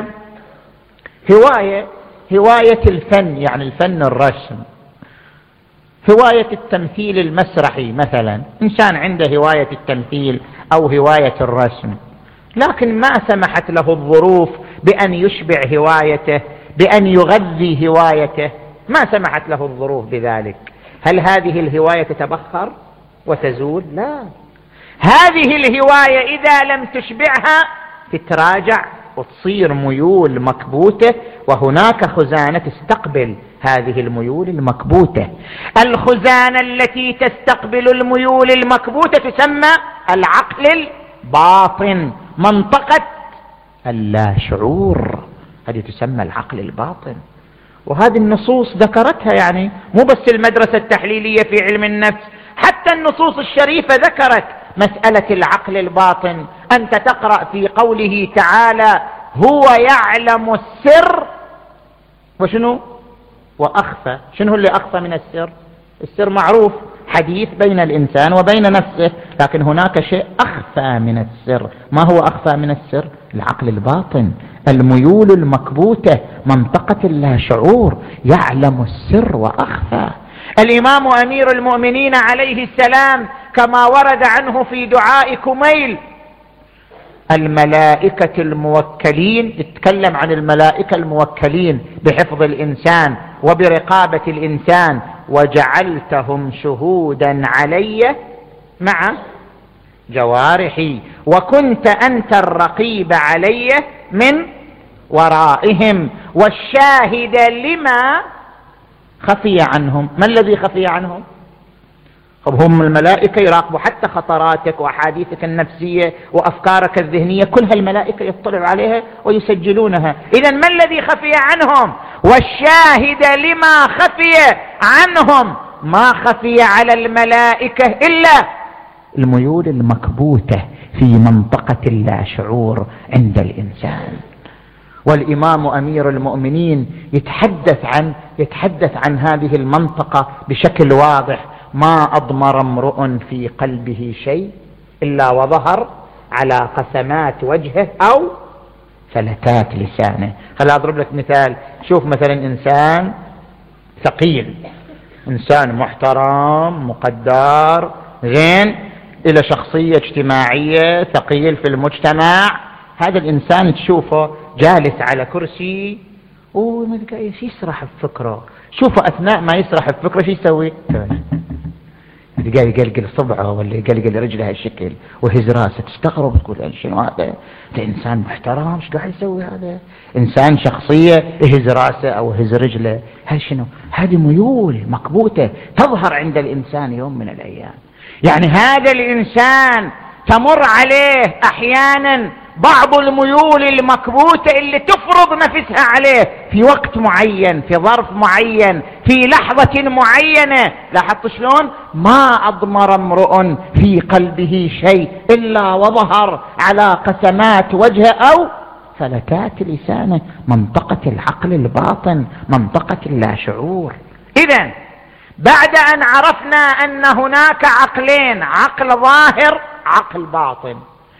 هواية هواية الفن، يعني الفن الرسم، هواية التمثيل المسرحي مثلا، إنسان عنده هواية التمثيل أو هواية الرسم، لكن ما سمحت له الظروف بأن يشبع هوايته، بأن يغذي هوايته، ما سمحت له الظروف بذلك. هل هذه الهواية تتبخر وتزول؟ لا، هذه الهواية إذا لم تشبعها تتراجع وتصير ميول مكبوتة، وهناك خزانة تستقبل هذه الميول المكبوتة. الخزانة التي تستقبل الميول المكبوتة تسمى العقل الباطن، منطقة اللاشعور، هذه تسمى العقل الباطن. وهذه النصوص ذكرتها، يعني مو بس المدرسة التحليلية في علم النفس، حتى النصوص الشريفة ذكرت مسألة العقل الباطن. أنت تقرأ في قوله تعالى هو يعلم السر وشنو وأخفى. شنو اللي أخفى من السر؟ السر معروف، حديث بين الإنسان وبين نفسه، لكن هناك شيء أخفى من السر. ما هو أخفى من السر؟ العقل الباطن، الميول المكبوتة، منطقة اللاشعور، يعلم السر وأخفى. الإمام أمير المؤمنين عليه السلام كما ورد عنه في دعاء كميل، الملائكة الموكلين، يتكلم عن الملائكة الموكلين بحفظ الإنسان وبرقابة الإنسان، وجعلتهم شهودا علي مع جوارحي وكنت أنت الرقيب علي من ورائهم والشاهد لما خفي عنهم. ما الذي خفي عنهم؟ طب هم الملائكة يراقبوا حتى خطراتك وأحاديثك النفسية وأفكارك الذهنية، كلها الملائكة يطلعوا عليها ويسجلونها. إذن ما الذي خفي عنهم؟ والشاهد لما خفي عنهم. ما خفي على الملائكة إلا الميول المكبوتة في منطقة اللاشعور عند الإنسان. والإمام أمير المؤمنين يتحدث عن يتحدث عن هذه المنطقة بشكل واضح. ما أضمر امرؤ في قلبه شيء إلا وظهر على قسمات وجهه أو فلتات لسانه. خل أضرب لك مثال. شوف مثلا إنسان ثقيل، إنسان محترم مقدر زين، إلى شخصية اجتماعية، ثقيل في المجتمع، هذا الإنسان تشوفه جالس على كرسي وماذا يسرح بفكره. شوفه أثناء ما يسرح بفكره شو يسوي؟ قال يقلقل صبعه ولا يقلقل رجله هالشكل وهز راسه، تستغرب تقول شنو هذا؟ ده إنسان محترم، ايش قاعد يسوي هذا؟ إنسان شخصية يهز راسه أو يهز رجله، هل شنو؟ هذه ميول مكبوتة تظهر عند الإنسان يوم من الأيام. يعني هذا الإنسان تمر عليه أحيانا بعض الميول المكبوتة اللي تفرض نفسها عليه في وقت معين، في ظرف معين، في لحظة معينة. لاحظت شلون؟ ما أضمر امرؤ في قلبه شيء إلا وظهر على قسمات وجهه أو فلتات لسانه، منطقة العقل الباطن، منطقة اللاشعور. إذن بعد أن عرفنا أن هناك عقلين، عقل ظاهر، عقل باطن،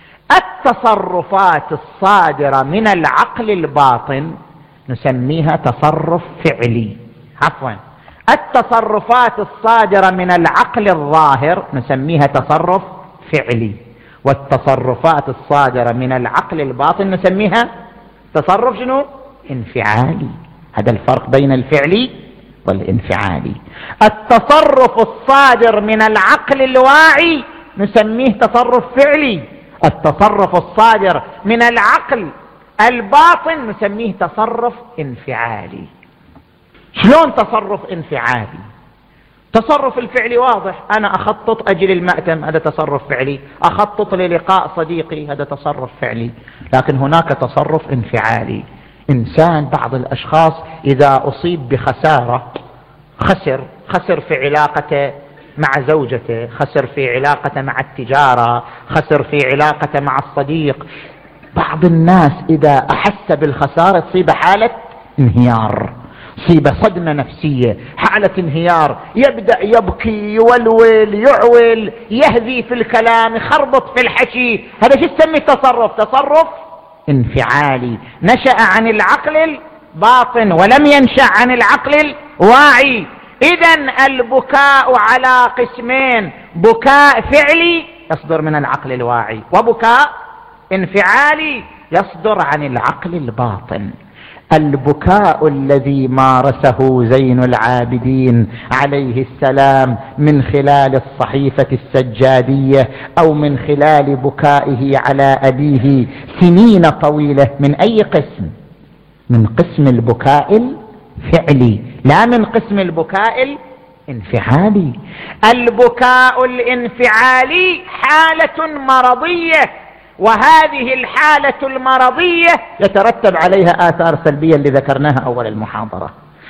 التصرفات الصادرة من العقل الباطن نسميها تصرف فعلي. عفوا، التصرفات الصادرة من العقل الظاهر نسميها تصرف فعلي، والتصرفات الصادرة من العقل الباطن نسميها تصرف شنو؟ انفعالي. هذا الفرق بين الفعلي والانفعالي. التصرف الصادر من العقل الواعي نسميه تصرف فعلي، التصرف الصادر من العقل الباطن نسميه تصرف انفعالي. شلون تصرف انفعالي؟ تصرف الفعلي واضح، أنا أخطط أجل المأتم، هذا تصرف فعلي، أخطط للقاء صديقي، هذا تصرف فعلي. لكن هناك تصرف انفعالي. إنسان، بعض الأشخاص إذا أصيب بخسارة، خسر خسر في علاقته مع زوجته، خسر في علاقته مع التجارة، خسر في علاقته مع الصديق. بعض الناس إذا أحس بالخسارة تصيب حالة انهيار، تصيب صدمة نفسية، حالة انهيار، يبدأ يبكي، يولول، يعول، يهذي في الكلام، يخربط في الحكي. هذا شو تسمي تصرف؟ تصرف انفعالي، نشأ عن العقل الباطن ولم ينشأ عن العقل الواعي. إذن البكاء على قسمين: بكاء فعلي يصدر من العقل الواعي، وبكاء انفعالي يصدر عن العقل الباطن. البكاء الذي مارسه زين العابدين عليه السلام من خلال الصحيفة السجادية أو من خلال بكائه على أبيه سنين طويلة، من أي قسم؟ من قسم البكاء الفعلي، لا من قسم البكاء الانفعالي. البكاء الانفعالي حالة مرضية، وهذه الحالة المرضية يترتب عليها آثار سلبية اللي ذكرناها أول المحاضرة.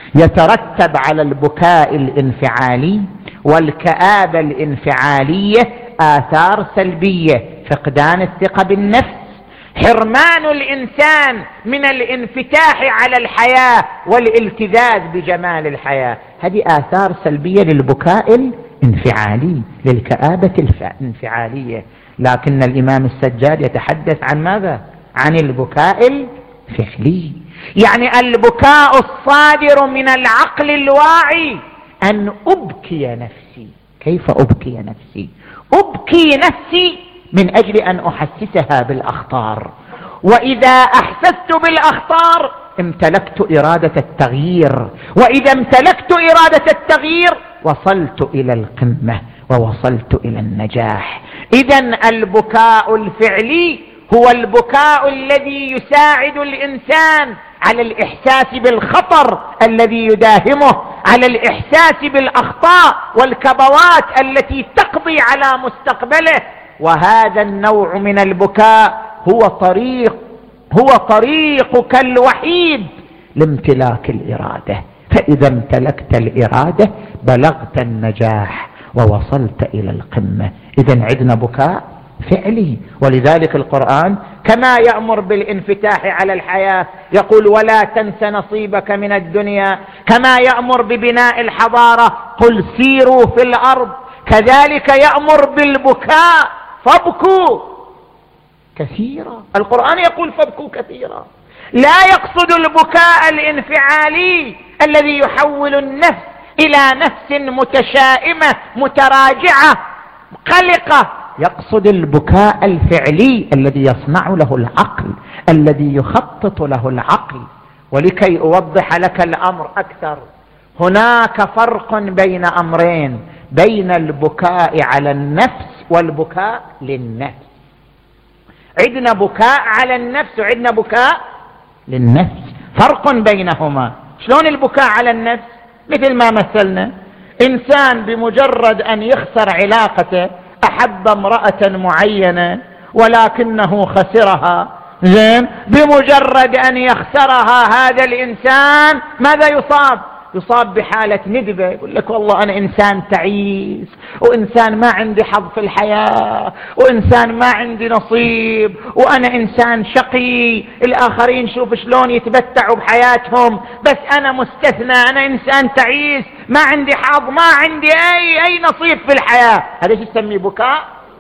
يترتب على البكاء الانفعالي والكآبة الانفعالية آثار سلبية: فقدان الثقة بالنفس، حرمان الإنسان من الانفتاح على الحياة والالتذاذ بجمال الحياة. هذه آثار سلبية للبكاء الانفعالي، للكآبة الانفعالية. لكن الإمام السجاد يتحدث عن ماذا؟ عن البكاء الفعلي، يعني البكاء الصادر من العقل الواعي، أن أبكي نفسي. كيف أبكي نفسي؟ أبكي نفسي من أجل أن أحسسها بالأخطار، وإذا أحسست بالأخطار امتلكت إرادة التغيير، وإذا امتلكت إرادة التغيير وصلت إلى القمة ووصلت إلى النجاح. إذن البكاء الفعلي هو البكاء الذي يساعد الإنسان على الإحساس بالخطر الذي يداهمه، على الإحساس بالأخطاء والكبوات التي تقضي على مستقبله. وهذا النوع من البكاء هو طريق هو طريقك الوحيد لامتلاك الإرادة. فإذا امتلكت الإرادة بلغت النجاح ووصلت إلى القمة. إذن عندنا بكاء فعلي. ولذلك القرآن كما يأمر بالانفتاح على الحياة يقول: ولا تنس نصيبك من الدنيا. كما يأمر ببناء الحضارة: قل سيروا في الأرض. كذلك يأمر بالبكاء: فابكوا كثيرا. القرآن يقول: فابكوا كثيرا. لا يقصد البكاء الانفعالي الذي يحول النفس إلى نفس متشائمة متراجعة قلقة. يقصد البكاء الفعلي الذي يصنع له العقل، الذي يخطط له العقل. ولكي أوضح لك الأمر أكثر، هناك فرق بين أمرين: بين البكاء على النفس والبكاء للنفس. عندنا بكاء على النفس وعندنا بكاء للنفس، فرق بينهما. شلون البكاء على النفس؟ مثل ما مثلنا، إنسان بمجرد أن يخسر علاقته، أحب امرأة معينة ولكنه خسرها، زين، بمجرد أن يخسرها هذا الإنسان ماذا يصاب؟ يصاب بحالة ندبة. يقول لك: والله أنا إنسان تعيس، وإنسان ما عندي حظ في الحياة، وإنسان ما عندي نصيب، وأنا إنسان شقي. الآخرين شوف شلون يتمتعوا بحياتهم، بس أنا مستثنى، أنا إنسان تعيس، ما عندي حظ، ما عندي أي أي نصيب في الحياة. هذا شو يسميه؟ بكاء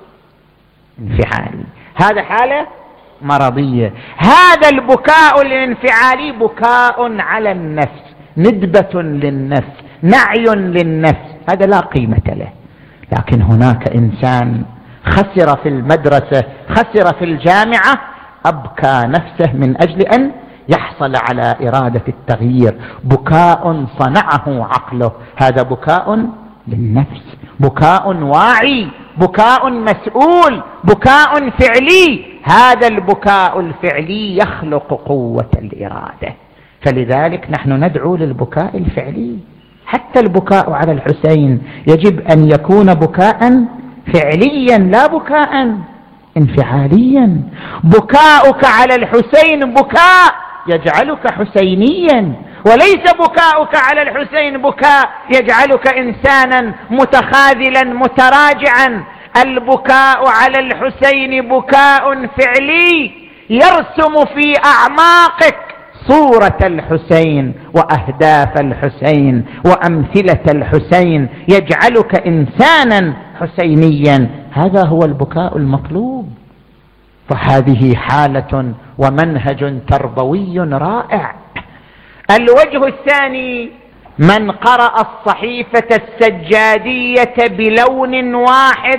انفعالي. هذا حالة مرضية. هذا البكاء الانفعالي بكاء على النفس، ندبة للنفس، نعي للنفس، هذا لا قيمة له. لكن هناك إنسان خسر في المدرسة، خسر في الجامعة، أبكى نفسه من أجل أن يحصل على إرادة التغيير. بكاء صنعه عقله، هذا بكاء للنفس، بكاء واعي، بكاء مسؤول، بكاء فعلي. هذا البكاء الفعلي يخلق قوة الإرادة. فلذلك نحن ندعو للبكاء الفعلي. حتى البكاء على الحسين يجب أن يكون بكاء فعليا لا بكاء انفعاليا. بكاؤك على الحسين بكاء يجعلك حسينيا، وليس بكاؤك على الحسين بكاء يجعلك إنسانا متخاذلا متراجعا. البكاء على الحسين بكاء فعلي يرسم في أعماقك صورة الحسين وأهداف الحسين وأمثلة الحسين، يجعلك إنسانا حسينيا. هذا هو البكاء المطلوب. فهذه حالة ومنهج تربوي رائع. الوجه الثاني: من قرأ الصحيفة السجادية بلون واحد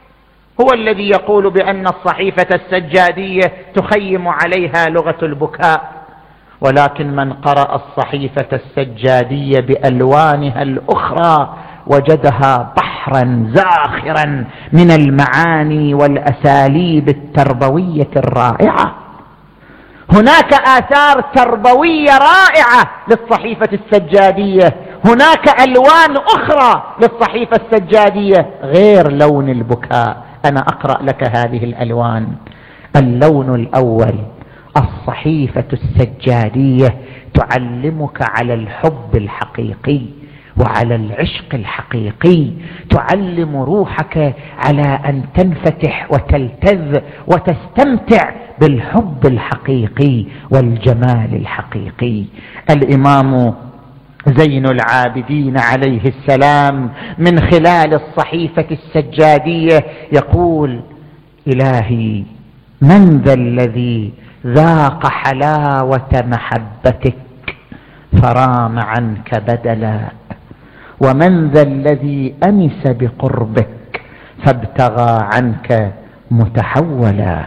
هو الذي يقول بأن الصحيفة السجادية تخيم عليها لغة البكاء، ولكن من قرأ الصحيفة السجادية بألوانها الأخرى وجدها بحرا زاخرا من المعاني والأساليب التربوية الرائعة. هناك آثار تربوية رائعة للصحيفة السجادية، هناك ألوان أخرى للصحيفة السجادية غير لون البكاء. أنا أقرأ لك هذه الألوان. اللون الأول: الصحيفة السجادية تعلمك على الحب الحقيقي وعلى العشق الحقيقي، تعلم روحك على أن تنفتح وتلتذ وتستمتع بالحب الحقيقي والجمال الحقيقي. الإمام زين العابدين عليه السلام من خلال الصحيفة السجادية يقول: إلهي، من ذا الذي ذاق حلاوة محبتك فرام عنك بدلا، ومن ذا الذي أنس بقربك فابتغى عنك متحولا.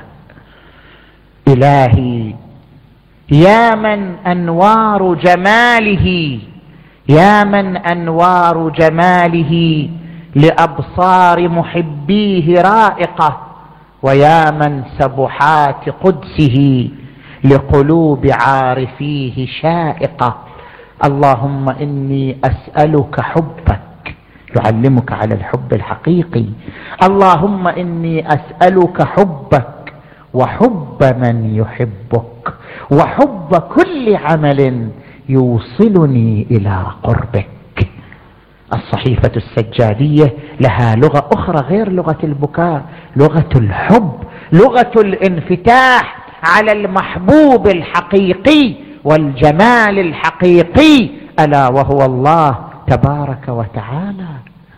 إلهي، يا من أنوار جماله يا من أنوار جماله لأبصار محبيه رائقة، ويا من سبحات قدسه لقلوب عارفيه شائقة. اللهم إني أسألك حبك، يعلمك على الحب الحقيقي. اللهم إني أسألك حبك وحب من يحبك وحب كل عمل يوصلني إلى قربك. الصحيفة السجادية لها لغة أخرى غير لغة البكاء، لغة الحب، لغة الانفتاح على المحبوب الحقيقي والجمال الحقيقي، ألا وهو الله تبارك وتعالى.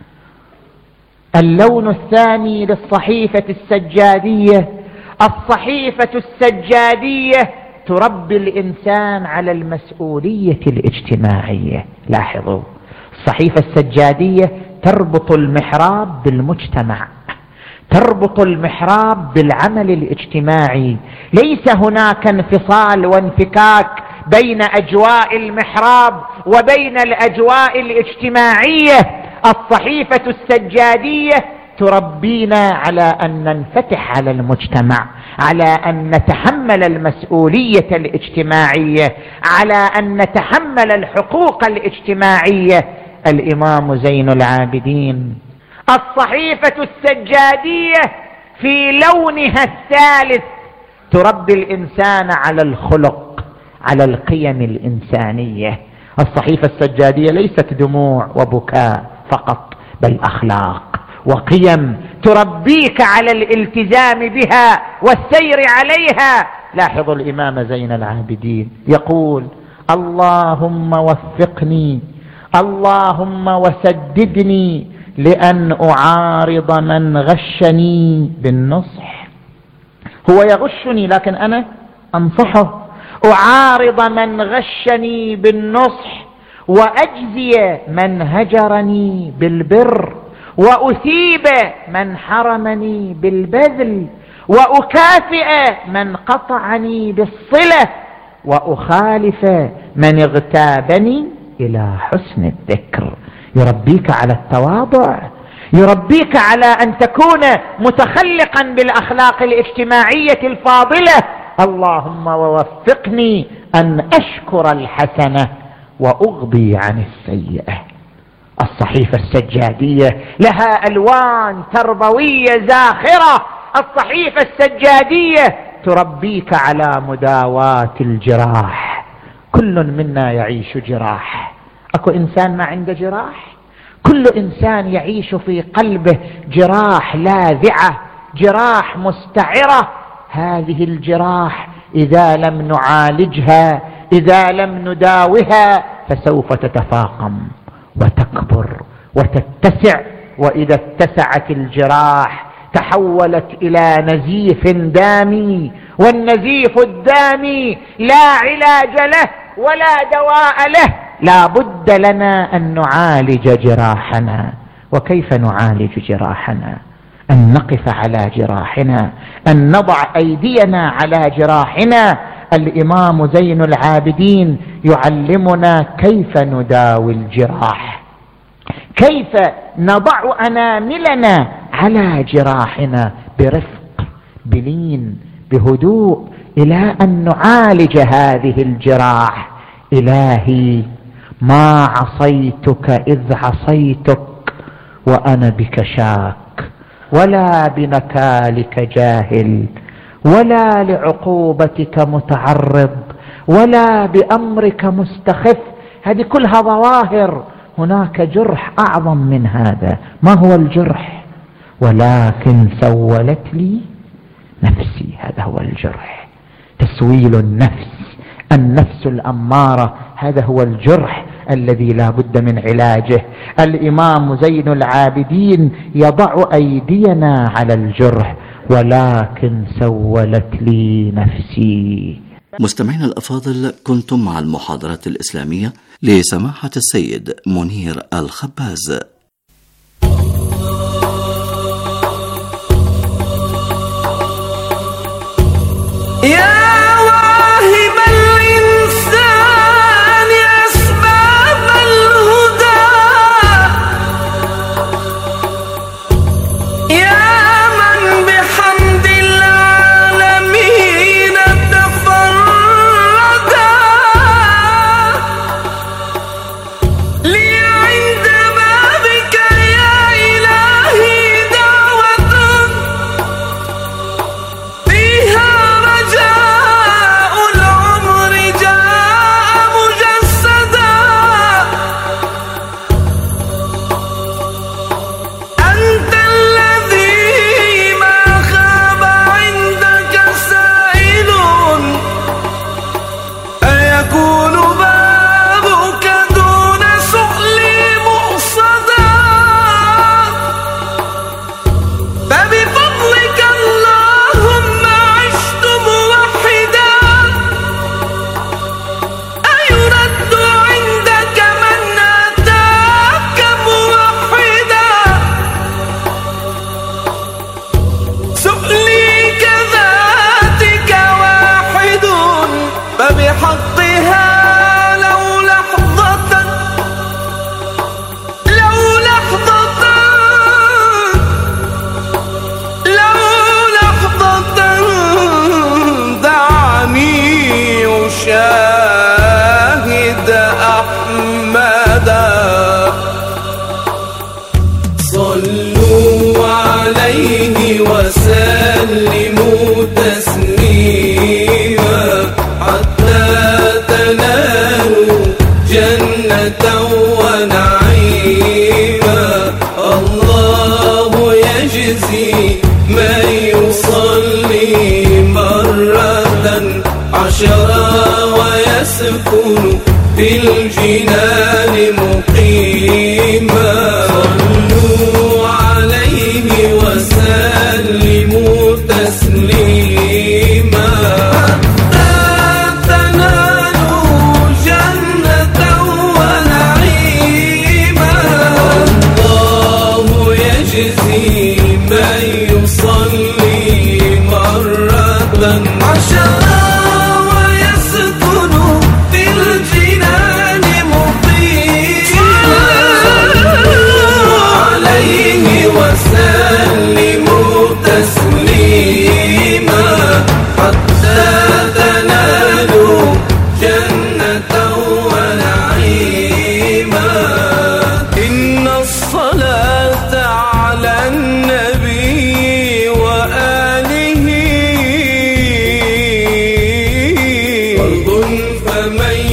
اللون الثاني للصحيفة السجادية: الصحيفة السجادية تربي الإنسان على المسؤولية الاجتماعية. لاحظوا، الصحيفة السجادية تربط المحراب بالمجتمع، تربط المحراب بالعمل الاجتماعي. ليس هناك انفصال وانفكاك بين أجواء المحراب وبين الأجواء الاجتماعية. الصحيفة السجادية تربينا على أن ننفتح على المجتمع، على أن نتحمل المسؤولية الاجتماعية، على أن نتحمل الحقوق الاجتماعية. الإمام زين العابدين: الصحيفة السجادية في لونها الثالث تربي الإنسان على الخلق، على القيم الإنسانية. الصحيفة السجادية ليست دموع وبكاء فقط، بل أخلاق وقيم تربيك على الالتزام بها والسير عليها. لاحظوا الإمام زين العابدين يقول: اللهم وفقني، اللهم وسددني لأن أعارض من غشني بالنصح. هو يغشني لكن أنا أنصحه. أعارض من غشني بالنصح، وأجزي من هجرني بالبر، وأثيب من حرمني بالبذل، وأكافئ من قطعني بالصلة، وأخالف من اغتابني إلى حسن الذكر. يربيك على التواضع، يربيك على أن تكون متخلقا بالأخلاق الاجتماعية الفاضلة. اللهم ووفقني أن أشكر الحسنة وأغضي عن السيئة. الصحيفة السجادية لها ألوان تربوية زاخرة. الصحيفة السجادية تربيك على مداواة الجراح. كل منا يعيش جراح. أكو إنسان ما عنده جراح؟ كل إنسان يعيش في قلبه جراح لاذعة، جراح مستعرة. هذه الجراح إذا لم نعالجها، إذا لم نداوها، فسوف تتفاقم وتكبر وتتسع. وإذا اتسعت الجراح تحولت إلى نزيف دامي، والنزيف الدامي لا علاج له ولا دواء له. لا بد لنا أن نعالج جراحنا. وكيف نعالج جراحنا؟ أن نقف على جراحنا، أن نضع أيدينا على جراحنا. الإمام زين العابدين يعلمنا كيف نداوي الجراح، كيف نضع أناملنا على جراحنا برفق، بلين، بهدوء، إلى أن نعالج هذه الجراح. إلهي ما عصيتك إذ عصيتك وأنا بك شاك، ولا بنكالك جاهل، ولا لعقوبتك متعرض، ولا بأمرك مستخف. هذه كلها ظواهر. هناك جرح أعظم من هذا. ما هو الجرح؟ ولكن سولت لي نفسي. هذا هو الجرح، تسويل النفس، النفس الأمارة. هذا هو الجرح الذي لا بد من علاجه. الإمام زين العابدين يضع أيدينا على الجرح، ولكن سولت لي نفسي. مستمعينا الأفاضل، كنتم مع المحاضرة الإسلامية لسماحة السيد منير الخباز. يا واهب الإنسان أسباب الهدى، يا من بحمد العالمين تفردا، لي عند بابك يا إلهي دعوة فيها رجاء العمر جاء مجسدا. أنت الذي ما خاب عندك سائل، أيكون بابك دون سؤلي مؤصدا. فبفضلك اللهم عشت موحدا، أيرد عندك من أتاك موحدا. سؤلي كذاتك واحد، فبحقها لو لحظة، لو لحظة، لو لحظة دعني أشاهد أحمدا. صلوا عليه وسلموا تسليما، حتى تنالوا جنة ونعيما. الله يجزي من يصلي مرة عشرا، ويسكن في الجنان مقيما. صلوا عليه وسلموا تسليما، حتى تنالوا جنة ونعيما. الله يجزي من يصلي مرة عشرا، ويسكن في الجنان مقيما. عليه وسلموا تسليما، حتى تنالوا جنة ونعيما. إن ومن